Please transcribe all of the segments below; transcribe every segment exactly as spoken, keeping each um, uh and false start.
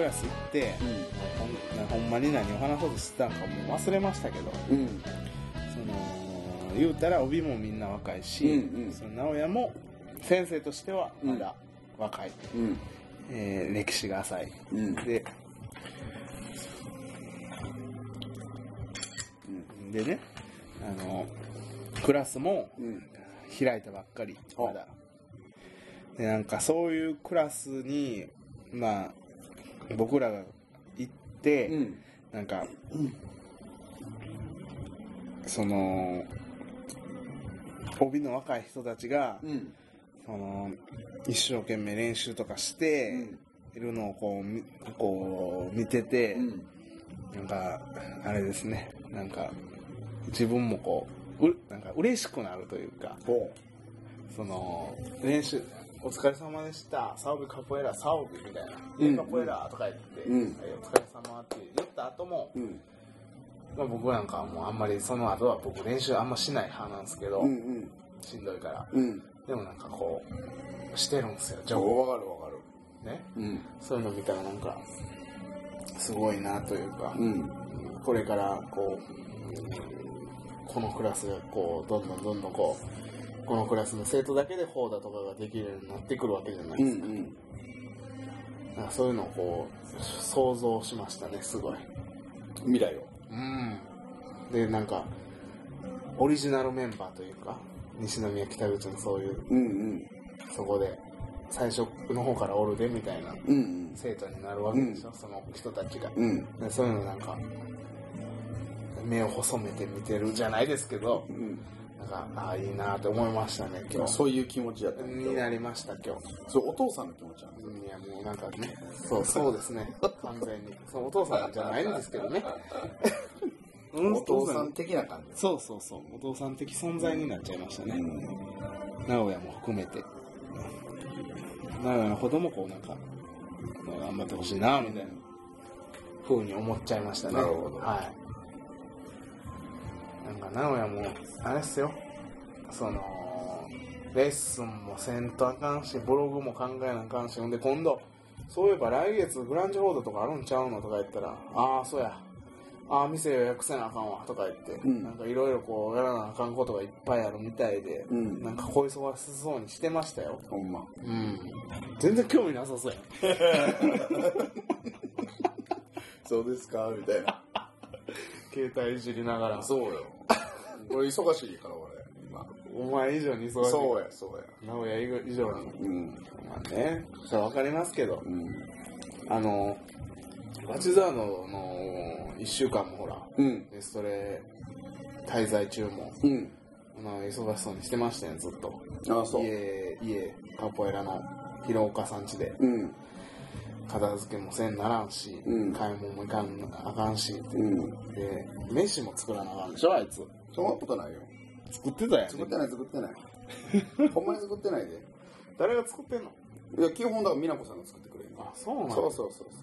ラス行って、うん、ほん, ほんまに何を話そうとしてたんかもう忘れましたけど、うん、その言うたら帯もみんな若いし、うんうん、その直哉も先生としてはまだ若い、うんえー、歴史が浅い、うん、ででね、あのクラスも開いたばっかり、まだでなんかそういうクラスにまあ僕らが行って、うん、なんか、うん、その帯の若い人たちが、うん、その一生懸命練習とかしているのをこう、こう見てて、うん、なんかあれですね、なんか自分もこう、うなんか嬉しくなるというか、その練習お疲れ様でしたサオビカポエラサオビみたいな、うん、カポエラとか言って、うん、お疲れ様って言った後も、うんまあ、僕なんかはもうあんまりその後は僕練習あんましない派なんですけど、うんうん、しんどいから、うん、でもなんかこうしてるんですよ。 じゃあ分かる分かるね、うん、そういうの見たらなんかすごいなというか、うん、これからこうこのクラスがこうどんどんどんどんこうこのクラスの生徒だけで砲だとかができるようになってくるわけじゃないですか、うんうん、なんかそういうのをこう想像しましたね。すごい未来を、 うん、でなんかオリジナルメンバーというか西宮北口のそういう、うんうん、そこで最初の方からおるでみたいな、うんうん、生徒になるわけでしょ、うん、その人たちが、うん、でそういうのなんか目を細めて見てるじゃないですけど、うん、なんかああいいなって思いましたね今日。 そういう気持ちやったになりました今日。 そうお父さんの気持ちなんですよ。いやもうなんかねそうそうですね完全にそうお父さんじゃないんですけどねお父さん的な感じ。 そうそうそうお父さん的存在になっちゃいましたね、うん、直哉も含めて直哉の子供こうなんか頑張ってほしいなみたいな風に思っちゃいましたね。 なるほど。 はい。なんか直哉もあれっすよ、そのレッスンもせんとあかんしブログも考えなあかんし、ほんで今度そういえば来月グランジホードとかあるんちゃうのとか言ったら、ああそうや、ああ店予約せなあかんわとか言って、うん、なんかいろいろこうやらなあかんことがいっぱいあるみたいで、うん、なんか小忙しそうにしてましたよ。 ほんま。 うん。全然興味なさそうやそうですかみたいな。 携帯いじりながら。 そうよ。俺忙しいから俺今。 お前以上に忙しい。 そうやそうや。 直哉以上なの。うん。まあね、それはわかりますけど、うん、あのバチザーノのいっしゅうかんもほら、うん、レストレ滞在中も、うん、まあ忙しそうにしてましたよずっと。 ああそう。 家家カポエラの広岡さん家で。うん片付けもせんならんし、うん、買い物もいかんあかんし、うん、で飯も作らなあかんでしょあいつ。 そんなことないよ。 作ってたやん。 作ってない作ってないほんまに作ってないで。 誰が作ってんの？ いや基本だから美奈子さんが作ってくれる。 あそうなんだ。 そうそうそう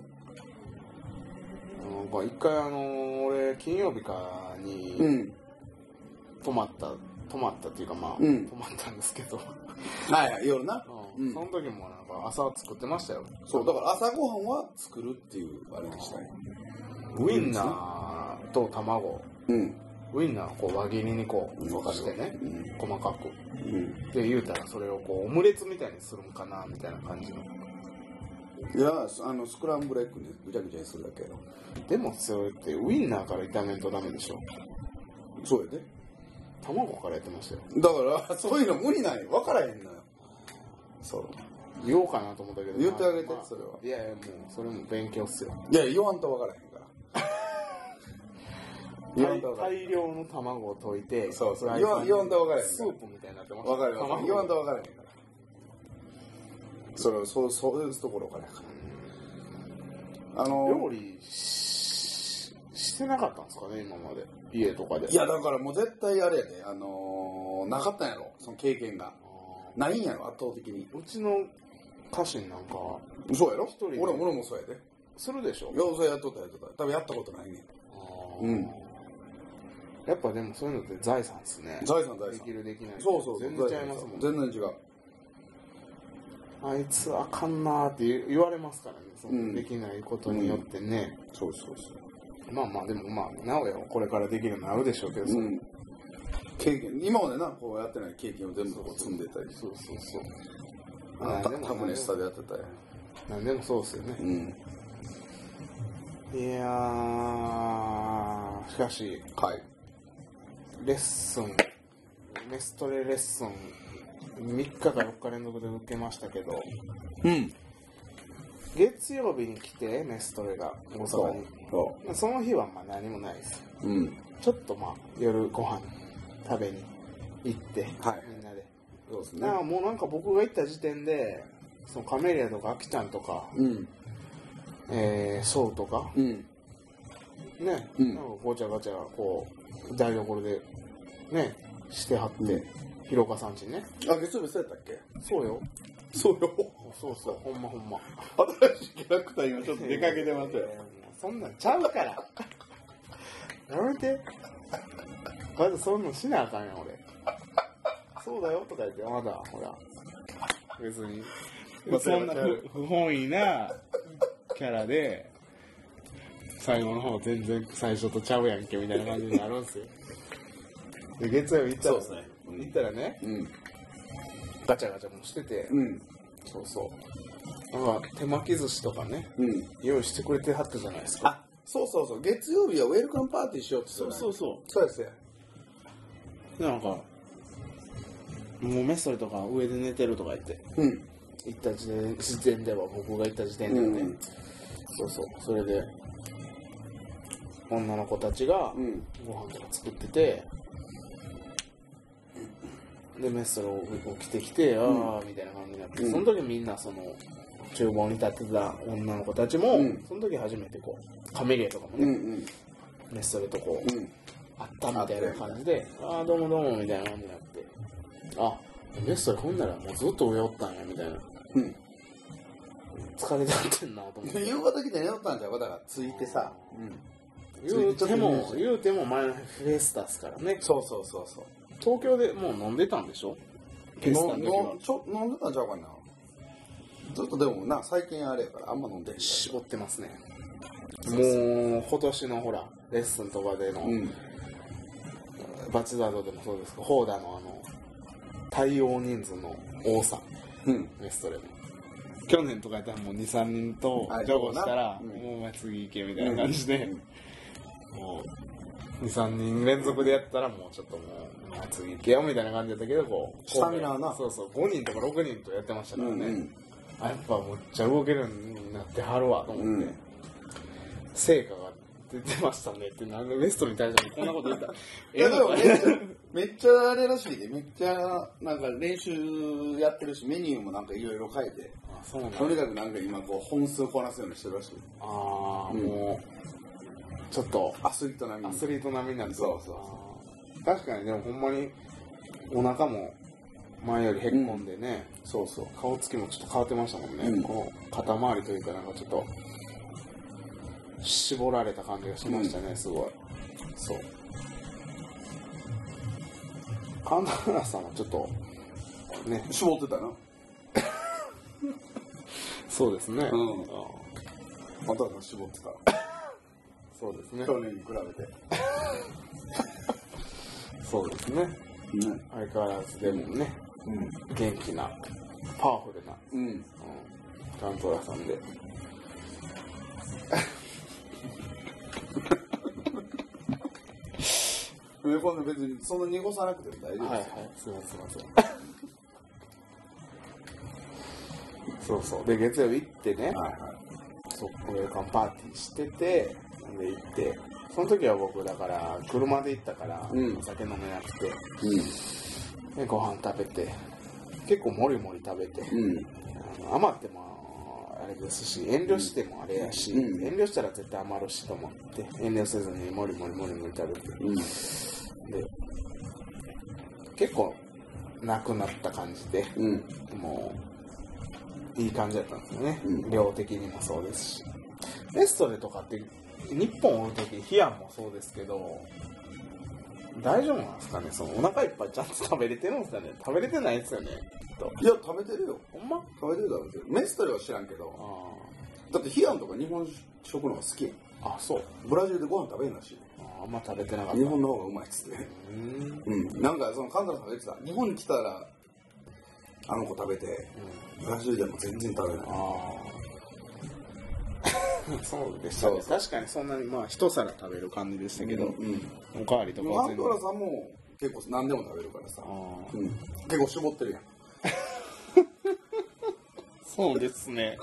そう。一回あのー、俺金曜日かに、うん、泊まった泊まったっていうかまあ、うん、泊まったんですけどはい夜な、 うん、その時もなんか朝作ってましたよ。 そうだから朝ごはんは作るっていうあれでしたね。 ウインナーと卵、うん、ウインナーをこう輪切りにこうしてね、うん、細かく、うん、で言うたらそれをこうオムレツみたいにするんかなみたいな感じの。 いやあのスクランブルエッグでぐちゃぐちゃにするだけやろ。 でもそれってウインナーから炒めんとダメでしょ。 そうやで。 卵からやってましたよ。 だからそういうの無理ない。分からへんのよ。そう言おうかなと思ったけど言ってあげて、 まあ、 それは。 いやいやもうそれも勉強っすよ。 いや言わんと分からへんから言わんと分からへん。大量の卵を溶いてそうそう言わんと分からへん。 スープみたいになってます。 分かる分かる。言わんと分からへんから。それそうそういうところからやから。あの料理 し, してなかったんですかね今まで家とかで。 いやだからもう絶対あれやで、あのー、なかったんやろその経験が。ないんやろ圧倒的に。 うちの家臣なんかそうやろ。俺俺もそうやで。 するでしょ。 いやそれやっとったやっとった多分やったことないねん。うんやっぱでもそういうのって財産ですね。 財産財産。 できるできないそうそう全然違いますもん。 全然違う。 あいつあかんなーって言われますからね、その、うん、できないことによってね、 うん、そうそうそう。 まあまあでもまあなおやこれからできるようになるでしょうけど、うん、 経験今までなこうやってない経験を全部こう積んでたり、 そうそうそう。 ああ、タブネスタでやってたり。 なんでもそうですよね。うん、いやーしかし、 はい、 レッスンメストレレッスンみっかかよっか連続で受けましたけど、 うん、 月曜日に来てメストレが大阪に そ, その日はまあ何もないです、 うん、 ちょっとまあ夜ご飯食べに行って、 はい、 みんなでそうですね。 だからもうなんか僕が行った時点でそのカメリアとかアキちゃんとか、 うん、 えー、ソウとか、 うん、 ね、うん、なんかごちゃごちゃこう台所でねしてはって、うん、ひろかさんちね。 あ、月曜日そうやったっけ？ そうよ。 そうよ。 そうそう、ほんまほんま。 新しいキャラクター今ちょっと出かけてますよ。 そんなんちゃうから。やめて。まずそんなんしなあかんやん、俺。そうだよとか言って、まだ、ほら。別に。そんな不本意なキャラで、最後の方全然最初とちゃうやんけみたいな感じになるんすよ。で月曜日行ったら、そうですね、行ったらね、うん、ガチャガチャもしてて、 うん、 そうそうなんか手巻き寿司とかね、うん、用意してくれてはったじゃないですか。 あ、そうそうそう、月曜日はウェルカムパーティーしようって言ってた、ね、 そうそうそうそうですよ。 なんかもうメストレとか上で寝てるとか言って、うん、行った時点時点では僕が行った時点ではね、うん、そうそうそれで女の子たちがご飯とか作ってて、でメストロ起きてきて、うん、ああみたいな感じになって、うん、その時みんなその厨房に立ってた女の子たちも、うん、その時初めてこうカメリアとかもね、うんうん、メストロとこう、うん、あったみたいな感じで、ああどうもどうもみたいな感じになって、あメストロほんならもうずっと上おったんやみたいな、うん、疲れてってんなと思って。 夕方来て寝よったんじゃうか、だからついてさ、 うん、言うても言うても前のフェスタスからね。 そうそうそうそう。 東京でもう飲んでたんでしょ？ フェスタの時はちょ飲んでたんちゃうかな。ずっとでもな最近あれやからあんま飲んでへん。 絞ってますね。もう今年のほらレッスンとかでの、うん、バチザードでもそうですけど、ホーダーのあの対応人数の多さ、うん、メストレの去年とかやったらもう にさんにんとジョゴしたら、うん、もうお前次行けみたいな感じで、うん、もうにさんにん連続でやったらもうちょっともう、まあ、次行けよみたいな感じだったけど、こうスタミナはな、 そうそうごにんとかろくにんとやってましたからね、うんうん、あやっぱむっちゃ動けるようになってはるわと思って、うん、成果が出てましたねって、なんでレストに対してこんなこと言ったらいやでもめっちゃめっちゃあれらしいで、めっちゃなんか練習やってるし、メニューもなんかいろいろ変えて、あそうなんだ、とにかくなんか今こう本数こなすようにしてるらしい。 ああ、うん、もうちょっとアスリート並みにアスリート並みになって、 そうそうそう、 確かにでもほんまにお腹も前よりへっこんでね、 うん、そうそう、 顔つきもちょっと変わってましたもんね、うん、この肩周りというかなんかちょっと絞られた感じがしましたね、うん、すごい。そう神田原さんはちょっとね絞ってたなそうですね、うん、 また絞ってたそうですね、 去年に比べてそうですね、うん、相変わらずでもね、うん、元気なパワフルな、うんうん、ガントラさんで今度別にそんな濁さなくても大丈夫ですよ。はいはい、 すいませんすいませんそうそうで月曜日行ってね、はいはい、そうウェルカムパーティーしてて、で行ってその時は僕だから車で行ったから、うん、お酒飲めなくて、うん、でご飯食べて結構もりもり食べて、うん、あの余ってもあれですし遠慮してもあれやし、うん、遠慮したら絶対余るしと思って遠慮せずにもりもりもりもり食べて、うん、で結構なくなった感じで、うん、もういい感じだったんですよね、うん、量的にもそうですし、レストレとかって日本おるときヒアンもそうですけど大丈夫なんですかね、そのお腹いっぱいちゃんと食べれてるんですかね。食べれてないですよね。 いや食べてるよ。 ほんま？ 食べてる食べてる。メストレは知らんけど。だってヒアンとか日本食の方が好きやん。 あ、そう。 ブラジルでご飯食べんらしい。 あんま食べてなかった。 日本の方がうまいっつって。うん。うん。なんかその神田さんが言ってた。日本に来たらあの子食べて、うん、ブラジルでも全然食べない。あそうでしたね。確かにそんなにまあ一皿食べる感じでしたけど、うんうん、おかわりとかは全然。アントラさんも結構何でも食べるからさ、うん、結構絞ってるやん。 そうですね。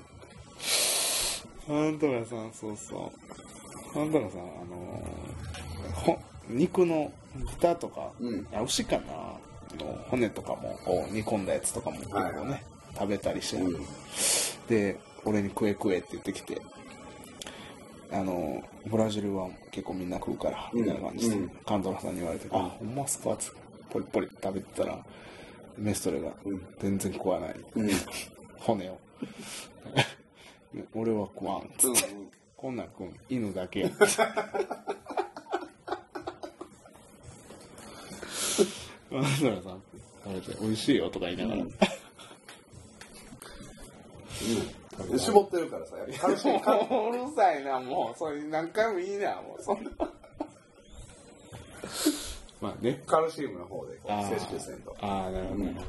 アントラさん、そうそう。アントラさん、あのー、肉の豚とか、うん、牛かなの骨とかもこう煮込んだやつとかも結構ね、はいはい、食べたりして、うん、で俺に食え食えって言ってきて、あのブラジルは結構みんな食うからみたいな感じで、うん、カントラさんに言われて、うん、あ、ほんまっすかってポリポリ食べてたらメストレが全然食わない、うん、骨を俺は食わんっつって、うん、こんなん食うん犬だけやカントラさん食べて美味しいよとか言いながら、うんうん、絞ってるからさ、やっぱカルシウムうるさいな、もうそれ何回もいいな、もうそんなまあね、 カルシウムの方でこう摂取せんと。 ああ、なるほど、ね、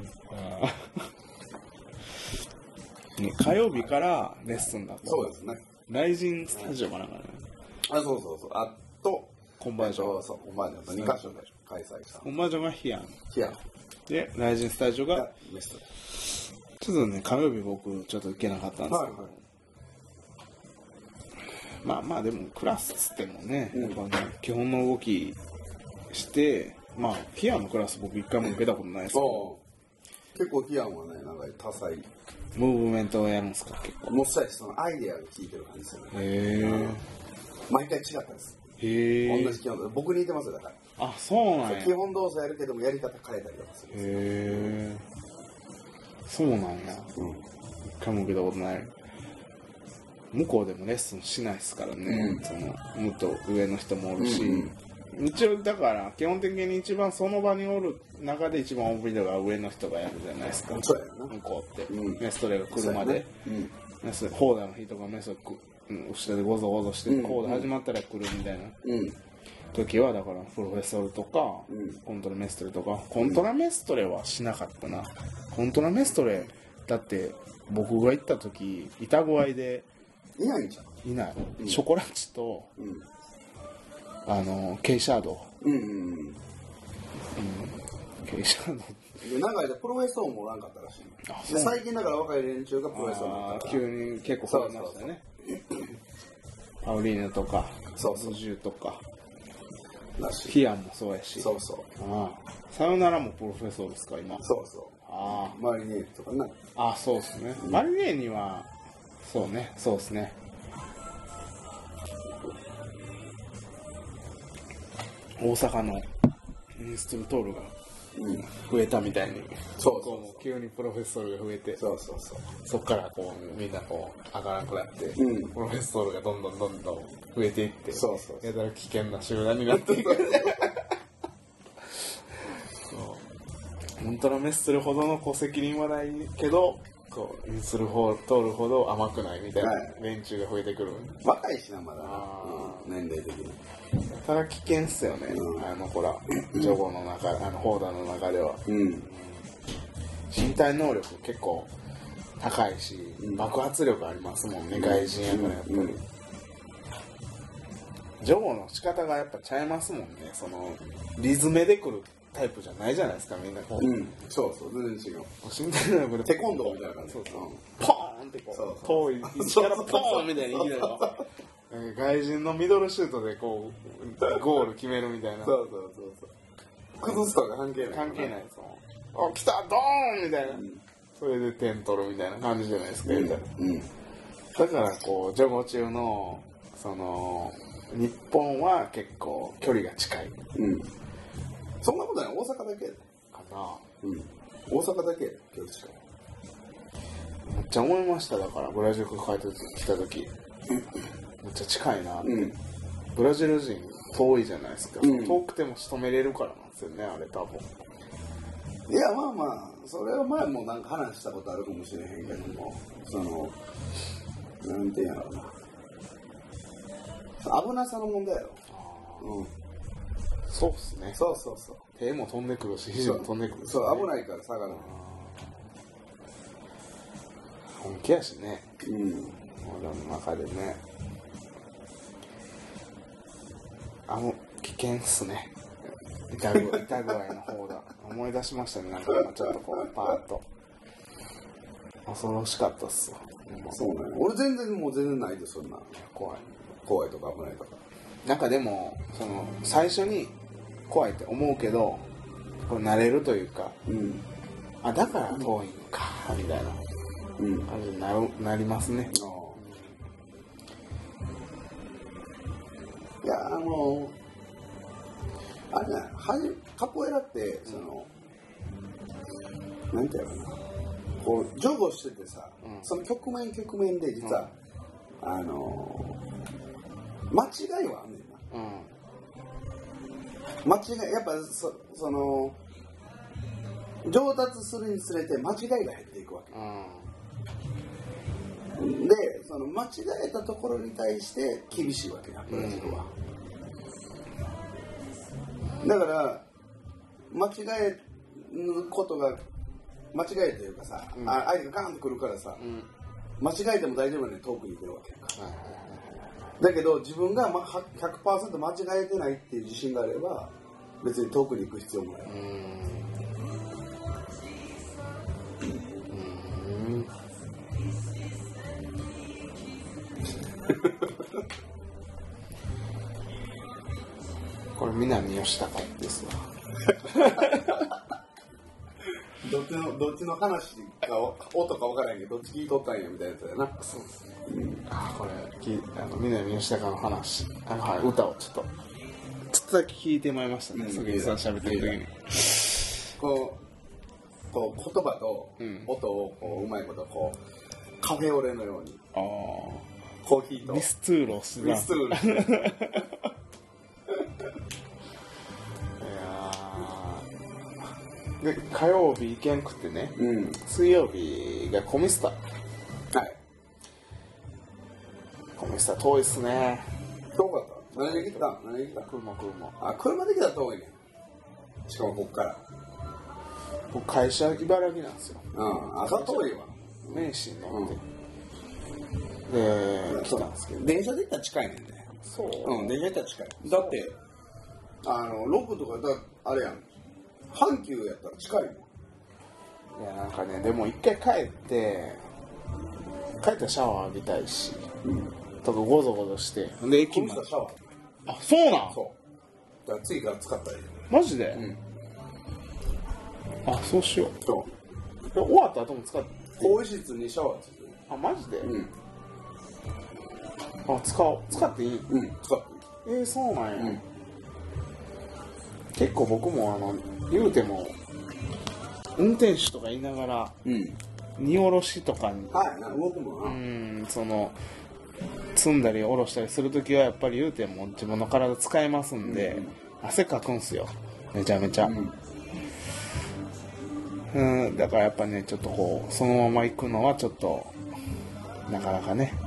うん、火曜日からレッスンだと。 そうですね。 ライジンスタジオかなんかね。 あ、そうそうそう。あとコンバージョン、 そうコンバージョンとにかしょで開催した。 コンバージョンがヒアン。 ヒアン。 でライジンスタジオがメストレ。 ちょっとね、火曜日僕ちょっと行けなかったんですけど、はいはい、まあまあでもクラスつってもね、やっぱね、基本の動きしてまあヒアンのクラス僕一回も受けたことないですけど、 結構ヒアンはね、なんか多彩ムーブメントをやるんですか。結構もっさりそのアイデアが効いてる感じですよね。 へえ。 毎回違ったです。 へえ。 同じ基本僕に似てますよだから。 あ、そうなんや。 基本動作やるけどもやり方変えたりとかするんですよ。へえ。そうなんや。うん。一回も受けたことない。向こうでもレッスンしないですからね。うん、そのもっと上の人もおるし、うんうん、一応だから基本的に一番その場におる中で一番オービドが上の人がやるじゃないですか。 そうやな。 向こうって、うん、メストレが来るまで、うん、メスホーダーの人がメスを後ろでゴゾゴゾして、うん、コード始まったら来るみたいな。うん時はだからプロフェッソルとか、うん、コントラメストレとかコントラメストレはしなかったな。コントラメストレだって僕が行った時板具合でいないんじゃん。いない、うん、ショコラチと、うん、あのケイシャード、うんうんうんうん、ケイシャード長い間プロフェッソーもおらんかったらしい。で最近だから若い連中がプロフェッソーになったから急に結構増えましたね。パウリーヌとかそうそうジュとかヒアンもそうやし。 そうそう。 ああさよならもプロフェッソーですか今。 そうそう。 ああマリネーニとかな。 ああそうですね、うん、マリネーニはそうねそうですね。大阪のインストルトールが増えたみたいに、うん、 そうそうそう急にプロフェッソールが増えてそうそうそうそっからこうみんなこう上がらなくなって、うん、プロフェッソールがどんどんどんどん増えていってそうそうそうやたら危険な集団になっていくそうウルトラメッセルほどのこう責任はないけどこうインスルを通るほど甘くないみたいな連中が増えてくる、はい、 若いしなまだ、うん、年齢的にただ危険っすよね、うん、あのほらジョゴの中あのホーダーの中では、うん、身体能力結構高いし、うん、爆発力ありますもんね、外人やからやっぱり、うんうん、ジョゴの仕方がやっぱちゃいますもんね。そのリズメで来るタイプじゃないじゃないですかみんなこう、 うん、そうそう全然違う。 身体能力でテコンドーみたいな感じ。そうそうポーンってこうそうそう遠い位置からポーンみたいにいきなり外人のミドルシュートでこうゴール決めるみたいな。 そうそうそうそう崩すとか関係ない関係ないですもん。あ来たドーンみたいな、うん、それで点取るみたいな感じじゃないですか、うんうん、だからこうジョゴ中のその日本は結構距離が近い、うん、 そんなことない。大阪だけかな、 うん、大阪だけ距離近い。 めっちゃ思いました。だからブラジルから帰ってきた時めっちゃ近いなって、うん、 ブラジル人遠いじゃないですか、うん、遠くても仕留めれるからなんですよねあれ多分。 いやまあまあそれは前もなんか話したことあるかもしれへんけども、そのなんていうんやろうな、危なさの問題やろ。うん、 そうっすね。 そうそうそう。 手も飛んでくるし肘も飛んでくるし、ね、 そう危ないから下がる。 本気やしね。 うん。 俺の中でね。あの危険っすね。痛具痛具合の方が思い出しましたね。なんかちょっとこうパーッと恐ろしかったっすわ。 そうね。俺全然もう全然ないですそんな。 怖い怖いとか危ないとか。 なんかでもその最初に怖いって思うけどこれ慣れるというか、 うん、 あだから遠いのかみたいな感じになる、なりますね。 いやあのあれね、カポエラってそのなんていうのかな、こうジョゴしててさ、うん、その局面局面で実は、うん、あの間違いはあんねんな、うん、間違いやっぱ そ, その上達するにつれて間違いが減っていくわけ、うん、でその間違えたところに対して厳しいわけやブラジルは、うん、だから間違えることが間違えというかさ、うん、あ相手がガーンと来るからさ、うん、間違えても大丈夫なのに遠くに行けるわけやんか、はいはいはい、だけど自分が ひゃくパーセント 間違えてないっていう自信があれば別に遠くに行く必要もない。うんうんこれ南吉高ですわどっちのどっちの話か音か分からんけどどっち聞いとったんやみたいなやつやな。 そうですね、うん、あこれきあの南吉高の話あの、はい、歌をちょっとちょっとだけ聞いてもらいましたね、うん、杉井さん喋ってる時にこうこう言葉と音をこううまいことこうカフェオレのように、あコーヒーとミスツーロスミスツーロスいやで火曜日行けんくってね、うん、水曜日がコミスタ、はい、コミスタ遠いっすね。 遠かった。何で来た何で来た車車あ車で来たら遠いね。しかもこっから僕会社茨城なんですよ。 うん朝遠いわ。 名神に乗って、うん、で来たんですけど電車で行ったら近いねんね。 そううん電車で行ったら近い。だってあのロックとかだあれやん阪急やったら近いもん。いやなんかねでも一回帰って帰ったらシャワー浴びたいし、うん、とかゴゾゴゾしてで駅までシャワー。 あそうなん。 そうだから次から使ったらいい。 マジで、うん、あそうしよう。そう終わった後も使って更衣室にシャワーついてる。 あマジで、うん、あ使おう使っていい。 うん使っていい。えー、そうなんや、うん、結構僕もあの言うても運転手とか言いながら、うん、荷下ろしとかに、 はい、動くもんな。 うんその積んだり下ろしたりするときはやっぱり言うても自分の体使えますんで、うん、汗かくんすよめちゃめちゃ、うん、うんだからやっぱねちょっとこうそのまま行くのはちょっとなかなかね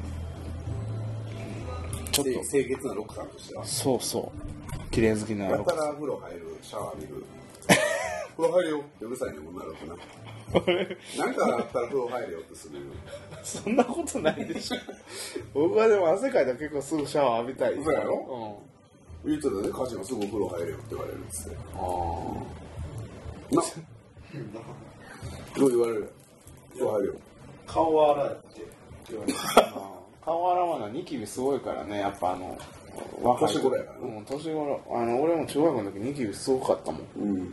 ちょっと清潔なロックさんとしてはそうそう綺麗好きなやったら風呂入るシャワー浴びる風呂入るよってうるさいねこんなのってななんかあったら風呂入るよってするよそんなことないでしょ僕はでも汗かいたら結構すぐシャワー浴びたい。 そうやろ、うん、言ってたね歌詞もすぐお風呂入れよって言われるっつって。ああなどう言われる風呂入るよ顔洗えって言われる顔洗わなニキビすごいからねやっぱあの若い年頃やからね、 うん、年頃あの俺も中学の時ニキビすごかったもん、うん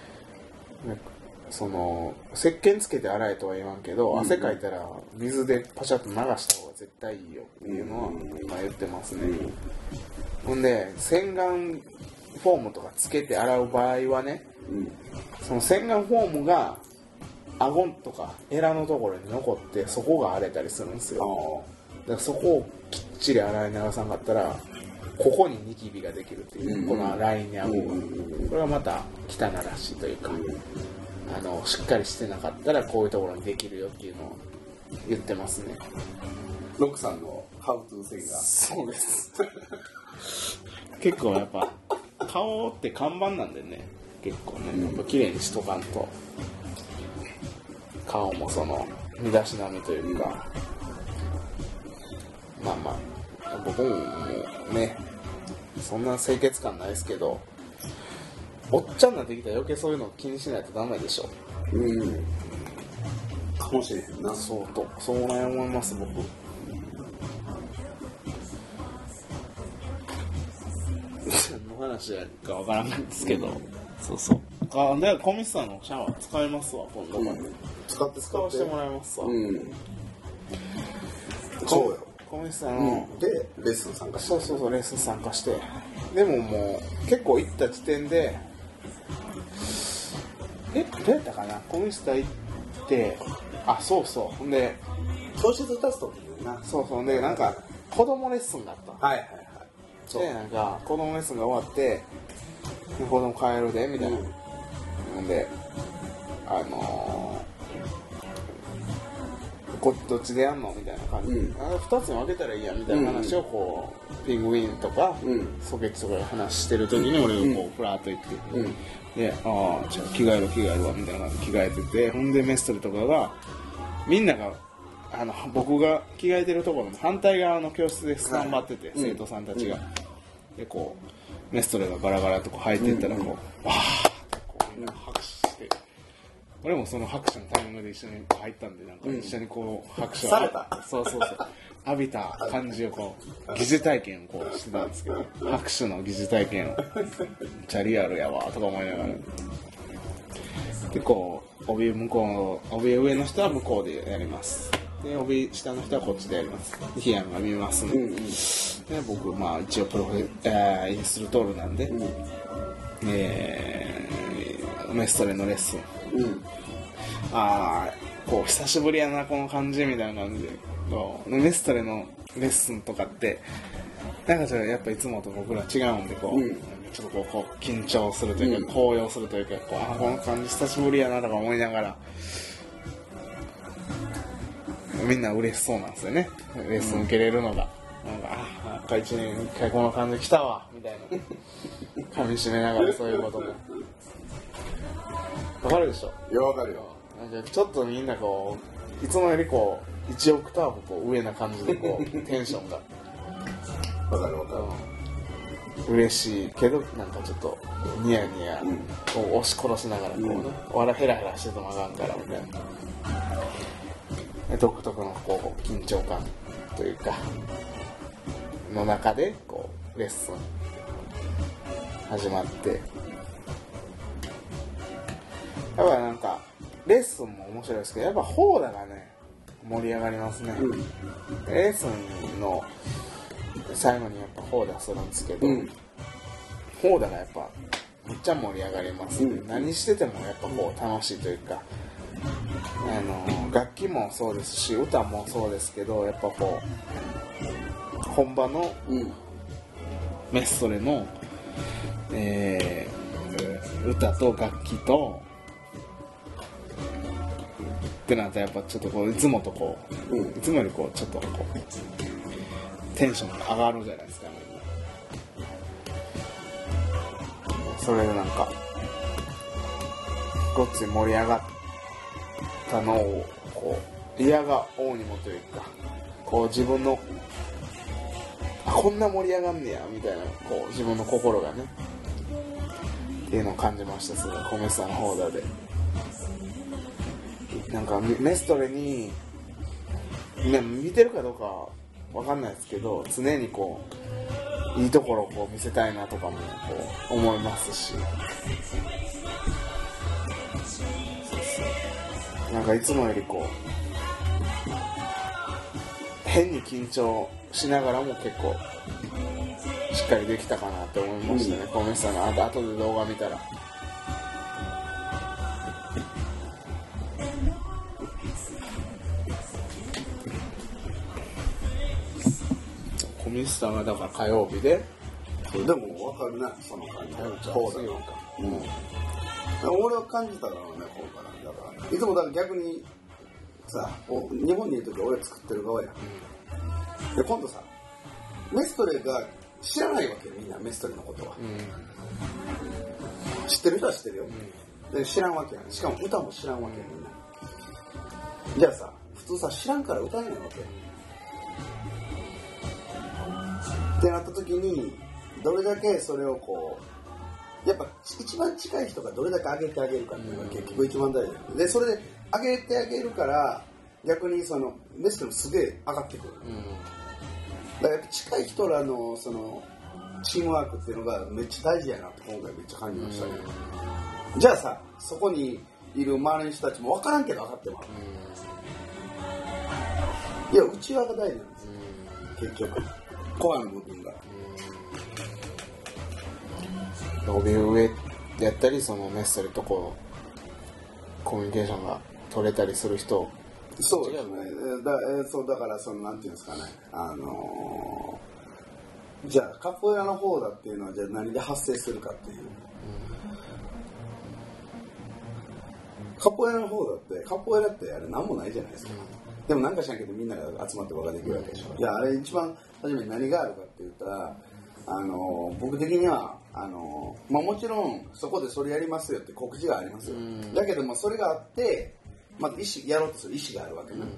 その石鹸つけて洗えとは言わんけど、うん、汗かいたら水でパシャッと流した方が絶対いいよっていうのは今言ってますね、うん、ほんで洗顔フォームとかつけて洗う場合はね、うん、その洗顔フォームが顎とかエラのところに残ってそこが荒れたりするんですよ。だからそこをきっちり洗い流さなかったらここにニキビができるっていう、うん、このラインに顎が、うん、これはまた汚らしいというか、うん、あのしっかりしてなかったらこういうところにできるよっていうのを言ってますね。 ロックさんのハウトゥー線がそうです結構やっぱ顔って看板なんでね、結構ねやっぱ綺麗にしとかんと顔もその身だしなみというか、まあまあ僕ももうねそんな清潔感ないですけど、おっちゃんになってきたら余計そういうの気にしないとダメでしょ。 うんかもしれへんな。 そうとそう思います僕。何の話やかわからないんですけど、うん、そうそうあで小西さんのシャワー使いますわ今度、うん、 使って使わせてもらいますわ、 うん、そうよ小西さんの、 うん、でレッスン参加してそうそうそうレッスン参加して、でももう結構行った時点でえどうやったかな、小西さん行ってあそうそうほんで教室立つときなそうそうでなんか子供レッスンがあったはいはいはいそうでなんか子供レッスンが終わって子供帰るでみたいな、うん、であのー、こどっちでやんのみたいな感じで、うん、あふたつに分けたらいいやみたいな話をこう、うん、ピングウィンとか、うん、ソケチとかで話してる時に俺がこうフラーっと言って、うん、でああじゃあ着替えろ着替えろみたいな感じで着替えてて、ほんでメストルとかがみんながあの僕が着替えてるところの反対側の教室でスタンバってて、はい、生徒さんたちが、うん、でこうメストレがガラガラとこう入っていったらこう、うん、わーってこうみんな拍手して、俺もその拍手のタイミングで一緒に入ったんでなんか一緒にこう拍手を、 されたそうそうそう浴びた感じをこう疑似体験をこうしてたんですけど、拍手の疑似体験をチャリアルやわとか思いながらでこう帯向こう帯上の人は向こうでやります。で帯下の人はこっちでやります。でヒアンが見ますね、うんうん、で僕まあ一応プロフェ、えー、インストルトールなんで、うんえー、メストレのレッスン、うん、ああこう久しぶりやなこの感じみたいな感じでメストレのレッスンとかってなんかやっぱいつもと僕ら違うんでこう、うん、ちょっとこうこう緊張するというか、うん、高揚するというかこうあこの感じ久しぶりやなとか思いながらみんな嬉しそうなんですよね、レッスン受けれるのが、うん、なんかあなんかいちねんにいっかいこの感じ来たわみたいな噛み締めながらそういうこともわかるでしょ。 いやわかるよ。 なんかちょっとみんなこういつもよりこういちオクターブこう上な感じでこうテンションがわかるわかる、 うん、嬉しいけどなんかちょっとニヤニヤ、うん、こう押し殺しながらこうね、うん、わらヘラヘラしててもあかんからみたいな独特のこう緊張感というかの中でこうレッスン始まってやっぱなんかレッスンも面白いですけどやっぱホーダがね盛り上がりますね、うん、レッスンの最後にやっぱホーダするんですけど、うん、ホーダがやっぱめっちゃ盛り上がりますね、うん、何しててもやっぱこう楽しいというかあの楽器もそうですし歌もそうですけどやっぱこう本場のメストレの、えー、歌と楽器とってなったらやっぱちょっとこういつもとこう、うん、いつもよりこうちょっとこうテンションが上がるじゃないですか、ね、それでなんかごっつい盛り上がったのをこう嫌が王にもというかこう自分のあこんな盛り上がんねやみたいなこう自分の心がねっていうのを感じました。それコメスタのホーダーでなんかメストレに見てるかどうかわかんないですけど常にこういいところをこう見せたいなとかもこう思いますし、そうそうなんかいつもよりこう変に緊張しながらも結構しっかりできたかなって思いましたね、うん、コメスタのあと後で動画見たらコミスターがだから火曜日でそうでも分かるなその感じそうだなんか、うん、俺は感じたからね今回だからいつもだから逆にさ日本にいる時は俺作ってる側や、うん、で今度さメストレが知らないわけよみんなメストレのことは、うん、知ってる人は知ってるよ、うん、で知らんわけやんしかも歌も知らんわけやみんなじゃあさ普通さ知らんから歌えないわけってなった時にどれだけそれをこうやっぱ一番近い人がどれだけ上げてあげるかっていうのが結局一番大事でそれで上げてあげるから逆にそのメストレもすげえ上がってくる、うん、だからやっぱ近い人らのそのチームワークっていうのがめっちゃ大事やなって今回めっちゃ感じましたね、うん、じゃあさそこにいる周りの人たちも分からんけど分かってもらう、うん、いや内輪が大事なんですよ、うん、結局コアの部分が帯上やったりそのメッセルとこうコミュニケーションが取れたりする人そうですねだ, そうだからそのなんていうんですかねあのー、じゃあカポエラの方だっていうのはじゃあ何で発生するかっていう、うん、カポエラの方だってカポエラってあれ何もないじゃないですか、うん、でもなんかしらんけどみんなが集まって場ができるわけでしょ、うん、いやあれ一番初めに何があるかって言ったらあの僕的にはあの、まあ、もちろんそこでそれやりますよって告知がありますよ、うん、だけどもそれがあってまず意思やろうとする意思があるわけね、うん、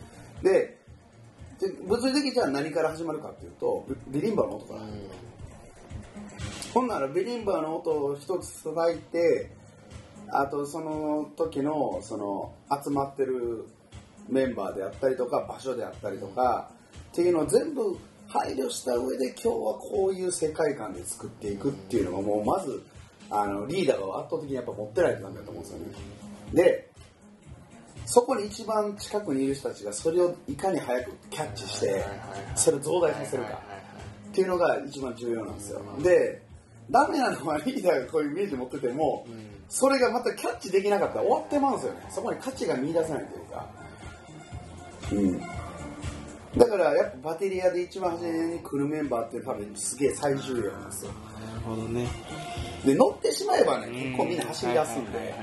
で, で物理的にじゃあ何から始まるかっていうとビリンバの音から、うん、ほんならビリンバの音を一つ叩いてあとその時のその集まってるメンバーであったりとか場所であったりとか、うん、っていうのを全部配慮した上で今日はこういう世界観で作っていくっていうのがもうまずあのリーダーが圧倒的にやっぱ持ってないとダメだと思うんですよね。でそこに一番近くにいる人たちがそれをいかに早くキャッチしてそれを増大させるかっていうのが一番重要なんですよ。でダメなのはリーダーがこういうイメージ持っててもそれがまたキャッチできなかったら終わってまうんですよね。そこに価値が見出せないというか、うんだからやっぱバテリアで一番初めに来るメンバーって多分すげえ最重要なんですよ。 なるほどね。 で乗ってしまえばね結構みんな走り出すんで、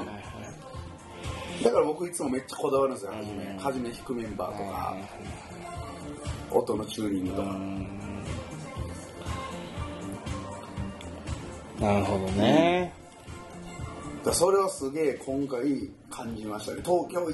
だから僕いつもめっちゃこだわるんですよ。初め初め弾くメンバーとか音のチューニングとか。 なるほどね。 だそれをすげえ今回感じましたね。東京行って。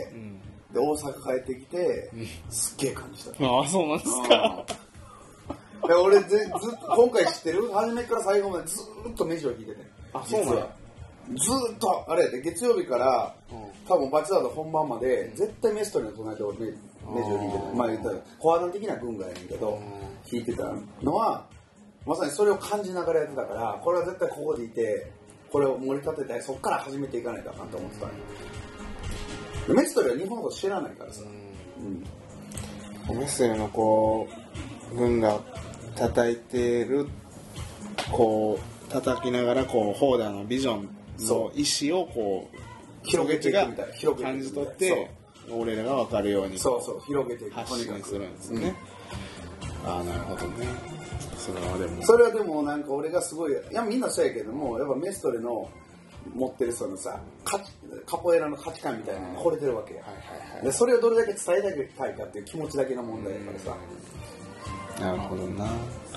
うんで大阪帰ってきて、うん、すっげえ感じた。 ああそうなんですか。 で俺ずずっと今回知ってる初めから最後までずっとメジを弾いてて。 あそうなんや。 ずっとあれで月曜日から、うん、多分バチダード本番まで絶対メストリーの唱えて俺メジを弾いてて、まあ言ったらコアダン的な軍がやねんけど、うん、弾いてたのはまさにそれを感じながらやってたからこれは絶対ここでいてこれを盛り立ててそっから始めていかないとあかんと思ってた。メストレは日本語知らないからさ、 うん、メストレのこう軍が叩いてるこう叩きながらこうホーダーのビジョンの意思をこう広げていくみたいな広げて感じ取って俺らが分かるようにそうそう広げていく発信するんですね、うん、ああなるほどね。それはでもそれはでもなんか俺がすごいいやみんなそうやけどもやっぱメストレの持ってるそのさカポエラの価値観みたいなのに惚れてるわけよ、はいはいはい、でそれをどれだけ伝えたいかっていう気持ちだけの問題だからさ。 なるほどな。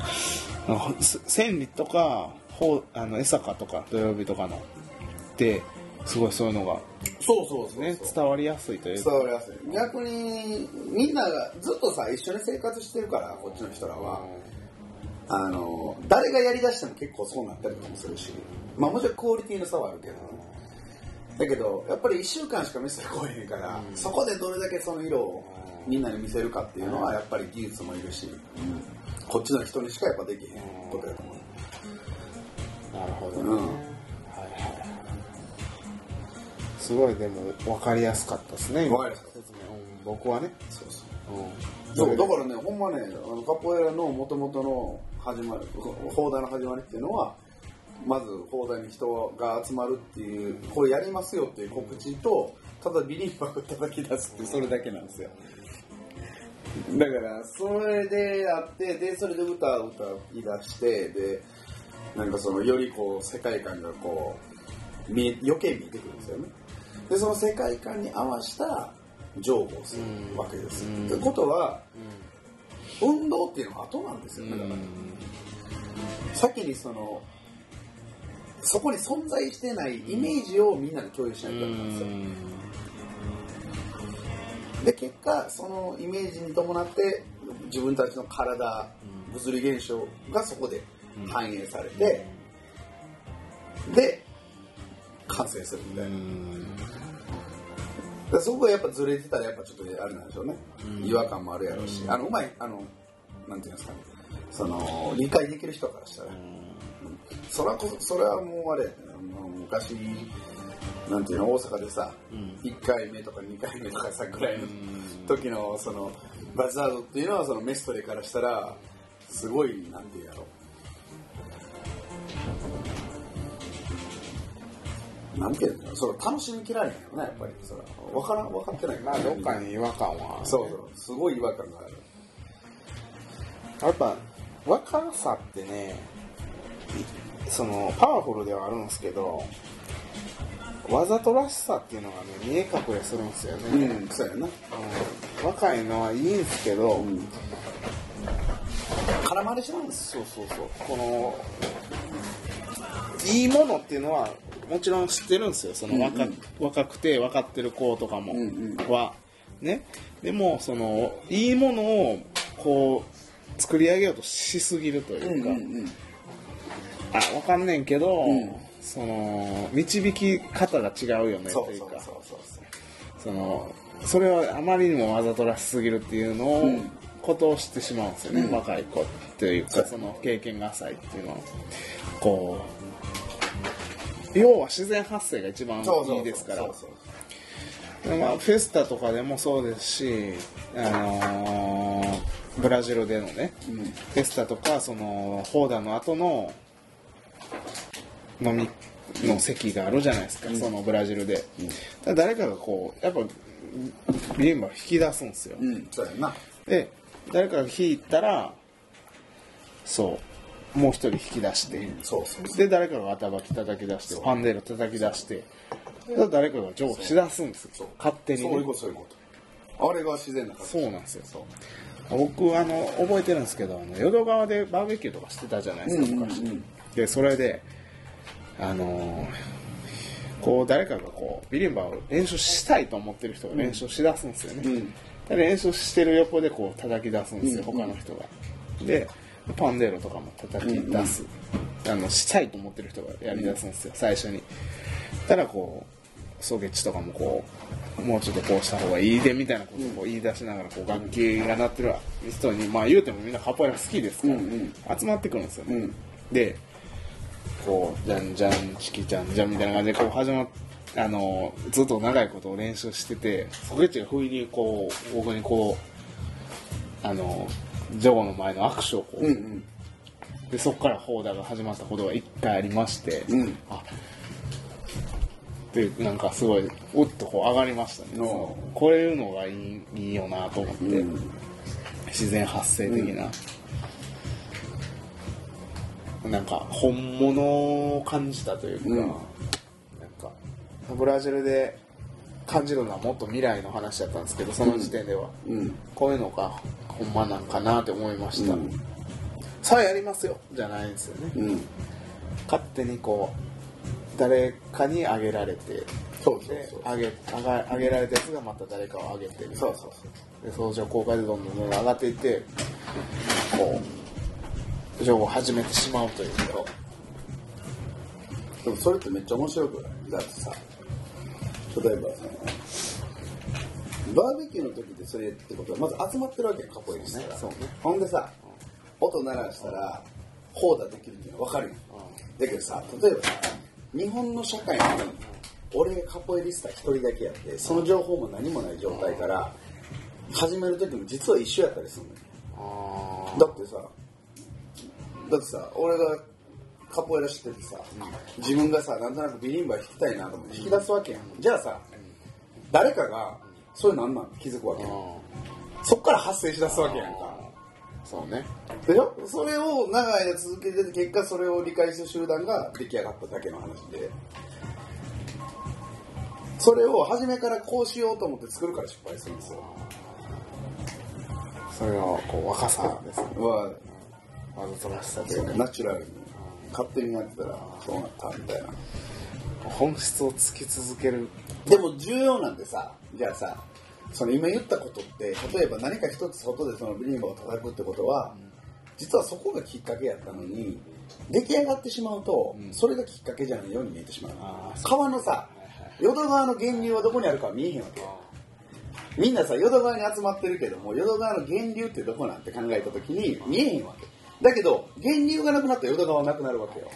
千里とかあの江坂とか土曜日とかのですごいそういうのがそうそうそうね伝わりやすいという伝わりやすい。逆にみんながずっとさ一緒に生活してるからこっちの人らは、うん、あの誰がやりだしても結構そうなったりとかもするしまあもちろんクオリティの差はあるけどだけどやっぱりいっしゅうかんしか見せてこえへんから、うん、そこでどれだけその色をみんなに見せるかっていうのはやっぱり技術もいるし、うん、こっちの人にしかやっぱできへんことやと思う。 なるほどね、うんはいはい、すごいでも分かりやすかったですね。 分かりやすかった説明、うん、僕はねそうそう、うん、そうだからねほんまねあのカポエラの元々の始まり砲台の始まりっていうのはまず砲台に人が集まるっていうこれやりますよっていう告知とただビリーバーを叩き出すってそれだけなんですよ。 だからそれであってでそれで歌を歌い出してでなんかそのよりこう世界観がこう見え余計見えてくるんですよね。でその世界観に合わせた情報をするわけです。ということは、うん、運動っていうのは後なんですよね。だから先にそのそこに存在してないイメージをみんなで共有しないとダメなんですよ。で結果そのイメージに伴って自分たちの体、物理現象がそこで反映されて、で完成するみたいな。そこがやっぱずれてたらやっぱちょっとあれなんでしょうね。違和感もあるやろうし、あのうまいあのなんていうんですかね、その理解できる人からしたら、うん、それはこそれはもうあれやね、もう昔なんていうの大阪でさ、うん、いっかいめとかにかいめとかさぐらいの時のそのバザードっていうのはそのメストレからしたらすごいなんていうやろうなんていうのその楽しみきられへんよねやっぱりそれ分からん分かってないまあどっかに違和感は、ね、 そうそうすごい違和感がある。 やっぱ若さってねそのパワフルではあるんですけどわざとらしさっていうのがね見え隠れするんですよね。 うん、そうやな、うん、 若いのはいいんですけど、うん、 絡まれしまうんです。 そうそうそうこのいいものっていうのはもちろん知ってるんですよ。その 若,、うんうん、若くて分かってる子とかも、うんうん、はね。でもそのいいものをこう作り上げようとしすぎるというか、うんうんうん、あ分かんねんけど、うん、その導き方が違うよねというか、そのそれはあまりにもわざとらしすぎるっていうのを、うん、ことを知ってしまうんですよね、うん、若い子というかその経験が浅いっていうのはこう要は自然発生が一番いいですから。まあフェスタとかでもそうですし、あのー、ブラジルでのね、うん、フェスタとかそのホーダの後の飲みの席があるじゃないですか、うん、そのブラジルで、うん、だ誰かがこうやっぱビリンバを引き出すんですよ、 うん、そうやな。 で誰かが弾いたらそうもう一人引き出して、うん、そうそうそうで誰かが頭き叩き出してパンデール叩き出して誰かがジョーし出すんですよ勝手に、ね、 そういうことそういうことあれが自然な感じ。 そうなんですよ。そう僕あの覚えてるんですけどあの淀川でバーベキューとかしてたじゃないですか、うんうんうん、でそれであのー、こう誰かがこうビリンバを練習したいと思ってる人が練習しだすんですよね、うん、で練習してる横でこう叩き出すんですよ、うん、他の人がでパンデーロとかも叩き出す、うん、あのしたいと思ってる人がやり出すんですよ最初に。ただこうソゲッチとかもこうもうちょっとこうした方がいいでみたいなことをこう言い出しながらこう楽器が鳴ってる人にまあ言うてもみんなカポエラ好きですから、うんうん、集まってくるんですよね、うん、でこうじゃんじゃんチキじゃんじゃんみたいな感じでこう始まっあのずっと長いことを練習しててソゲッチが不意にこう僕にこうあのジョーの前の握手をこう、うんうん、でそこからホーダーが始まったことが一回ありまして、うん、あでなんかすごいうっとこう上がりましたね、うん、こういうのがいい、いいよなと思って、うん、自然発生的な、うん、なんか本物を感じたというか、うん、なんかブラジルで感じるのはもっと未来の話だったんですけどその時点では、うん、こういうのがほんまなんかなって思いました、うん、さあやりますよじゃないんですよね、うん、勝手にこう誰かにあげられてそうそうそうあげあがあげられたやつがまた誰かをあげてるそうそうそうで相乗効果でどんどんどんどん上がっていってこう情報を始めてしまうというかでもそれってめっちゃ面白くないだってさ例えばバーベキューの時でそれってことはまず集まってるわけよカポエリしたら、そうね、ほんでさ音鳴らしたらホーダできるっていうの分かるよ、うん、だけどさ例えばさ日本の社会に俺がカポエリスタ一人だけやってその情報も何もない状態から始める時も実は一緒やったりするのよ。だってさだってさ俺がカポエラ知っててさ、うん、自分がさなんとなくビリンバ弾きたいなと思って弾き出すわけやん、うん、じゃあさ誰かがそういうのあんなん気づくわけやん、 そっから発生しだすわけやんか。 そうね。 でしょ。それを長い間続けてて、結果それを理解する集団が出来上がっただけの話で、それを初めからこうしようと思って作るから失敗するんですよ。 それはこう若さですね。 はわざとらしさというか、 ナチュラルに勝手にやってたらそうなったみたいな。 本質を突き続ける。 でも重要なんでさ、じゃあさ、その今言ったことって、例えば何か一つ外でそのビリンバを叩くってことは、うん、実はそこがきっかけやったのに、出来上がってしまうと、うん、それがきっかけじゃないように見えてしまう。川のさ、淀川の源流はどこにあるか見えへんわけよ。みんなさ、淀川に集まってるけども、淀川の源流ってどこなんて考えたときに見えへんわけ。だけど、源流がなくなったら淀川はなくなるわけよ。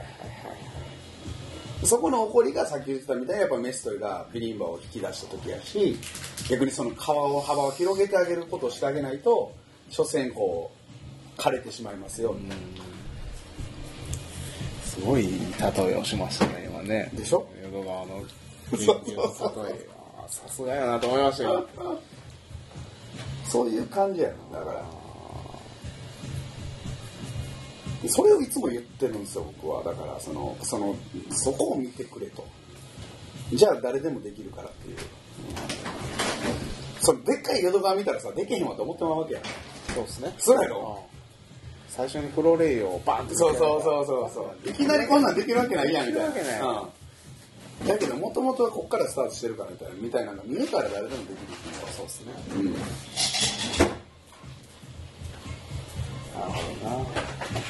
そこの起こりがさっき言ってたみたいにやっぱメストイがビリンバを引き出した時やし、逆にその川を幅を広げてあげることをしてあげないと、所詮こう枯れてしまいますよ。 すごい例えをしましたね今ね。 でしょ？ 淀川の源流の例え。さすがやなと思いましたよ。 そういう感じやな。だから。それをいつも言ってるんですよ僕は。だからそのそのそこを見てくれと。じゃあ誰でもできるからっていう。そのでっかい淀川見たらさ、できへんわと思ってまうわけやん。 そうですね。 そうやろ。 最初にフロレイをバンって。 そうそうそうそうそう。いきなりこんなんできるわけないやんみたいな。 できるわけない。 うん、だけどもともとはこっからスタートしてるからみたいなみたいなのが見えたら誰でもできる。 そうですね。 うん。 なるほどな。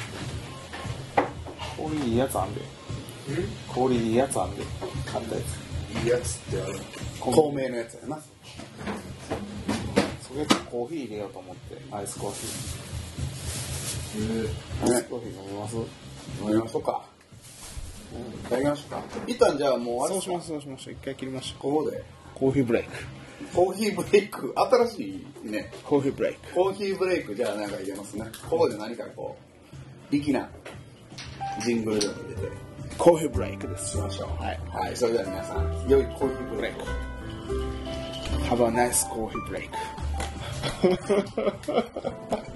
氷いいやつあんで。氷いいやつあんで。買ったやつ。いいやつってある。透明のやつやな。 それとコーヒー入れようと思ってアイスコーヒー。アイスコーヒー飲みます？ 飲みましょうか。うん、やりましょうか。一旦じゃあもうあれそうしますそうしました。一回切りました。 ここでコーヒーブレイク。 コーヒーブレイク新しいね。 コーヒーブレイク。 コーヒーブレイクじゃあなんか入れますね。ここで何かこう粋なジングルでも入れてコーヒーブレイクです。 しましょう。 はい。 はい。それでは皆さん良いコーヒーブレイク。 Have a nice coffee break.